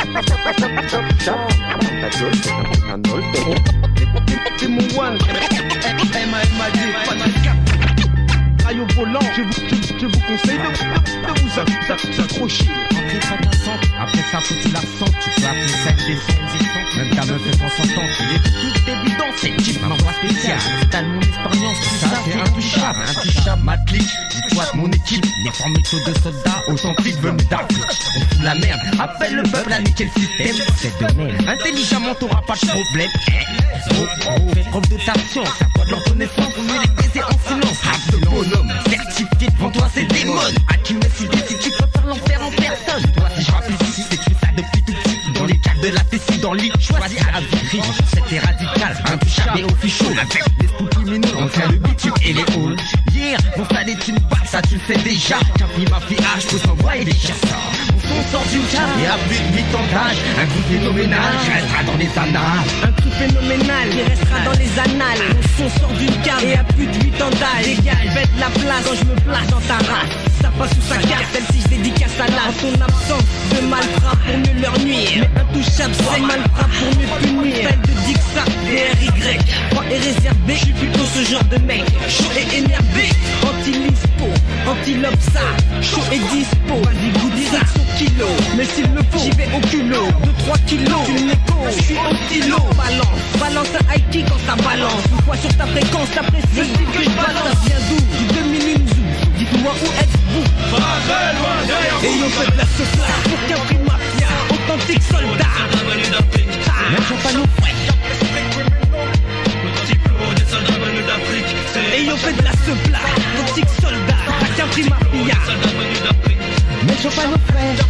C'est mon one. M.A.M.A.D. Aïe au volant, je vous conseille de vous accrocher. Après ça t'assente, après ça faut que tu la sentes. Tu peux appeler ça des sons. Même ta meuf est consentante. Il est tout évident, c'est type m'envoie spécial. T'as mon expérience, tout ça c'est intouchable. Intouchable, ma clique, dis-toi de mon équipe. Les formés de soldats authentiques venus d'Afrique. On fout la merde, appelle le peuple à niquer le système. C'est de même, intelligemment t'auras pas de problème. Fais preuve de ta science, à toi de leur connaissance. On met les baisers en silence. Rap de bonhomme, certifié devant toi c'est démon. À qui me si tu peux faire l'enfer en personne. Toi si je rappe ici, c'est que tu fais ça depuis tout petit. Dans les caves de la Tessie, dans le lit, choisis à la vitrine. C'était radical, intouchable et official. Avec les spooky minous, on fait le bitume et les halls. Yeah, mon stade est une balle, ça tu le sais déjà. Qu'un film à je peux s'envoyer des chasseurs. On sort du cadre et à plus de 8 ans d'âge. Un coup phénoménal qui restera dans les annales. Un truc phénoménal qui restera dans les annales. Mon son sort d'une cave et à plus de 8 ans d'âge. Dégage, faites la place quand je me place dans ta race. Ça passe sous sa carte, celle-ci je dédicace à l'as. En ton absence, de malfrat pour mieux leur nuire. Mais intouchable, c'est malfrat pour mieux punir. Style de Dixa, DRY, moi est réservé. Je suis plutôt ce genre de mec, chaud et énervé. Anti-lispo, anti-lopsa, chaud et dispo. Vas-y, goût direction kilo, mais s'il le faut, j'y vais au culot. 2-3 kilos, tu n'écho, je suis au stylo. Balance un high kick quand ça balance. Une fois sur ta fréquence, t'apprécies le style que je balance. Ça vient d'où? Du 2001 zoo. Dites-moi où êtes-vous? Et on fait de la sauce pour qu'un prix mafia, authentique soldat. Même pas nos frères. Et on fait de la sauce authentique soldat. Qu'un prix mafia. Même pas nos frères.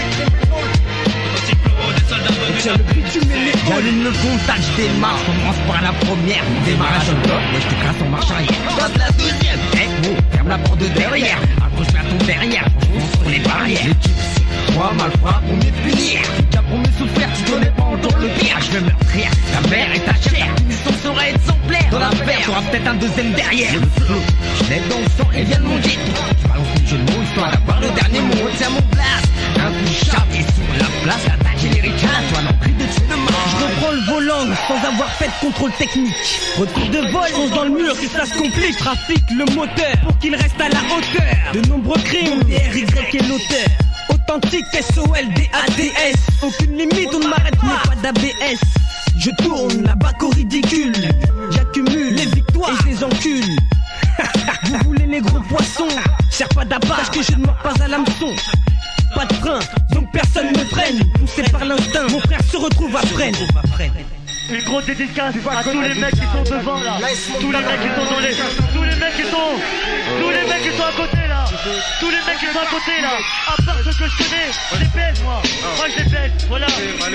J'allume le comptage, démarre, commence par la première. Démarrage au top, et je te crasse en marche arrière. Passe la deuxième, ferme la porte de derrière. Accroche-toi à ton derrière, fonce sur les barrières. Les types, toi malfrat pour mieux punir. T'as promis souffrir, tu connais pas encore le pire. Je vais meurtrir ta mère et ta chair. Mission sera exemplaire. Dans l'affaire, t'auras peut-être un deuxième derrière. Le flow, je l'aide dans le sang et viens de mon jet. Je balance le jeu de mots, histoire d'avoir le dernier mot. Tiens mon blast, intouchable et sur la place, l'attaque générique. Toi non plus de tuer de mort. Je reprends le volant sans avoir fait de contrôle technique. Retour de vol, fonce dans le mur si ça se complique. Trafic le moteur pour qu'il reste à la hauteur. De nombreux crimes, DRY est l'auteur. Authentique SOL, DATS. Aucune limite, on ne m'arrête pas d'ABS. Je tourne la bac au ridicule. J'accumule les victoires et je les encule. Vous voulez les gros poissons? Serre pas d'abat, parce que je ne mords pas à l'hameçon. Pas de frein, donc personne ne freine. Poussé par l'instinct, mon frère se retrouve à freine. Une grosse dédicace à tous les mecs qui sont devant là. Tous les mecs qui sont dans les. Tous les mecs qui sont. Tous les mecs qui sont à côté là. Tous les mecs qui sont à côté là. À part ceux que je connais, je les baise moi. Moi je les baise, voilà.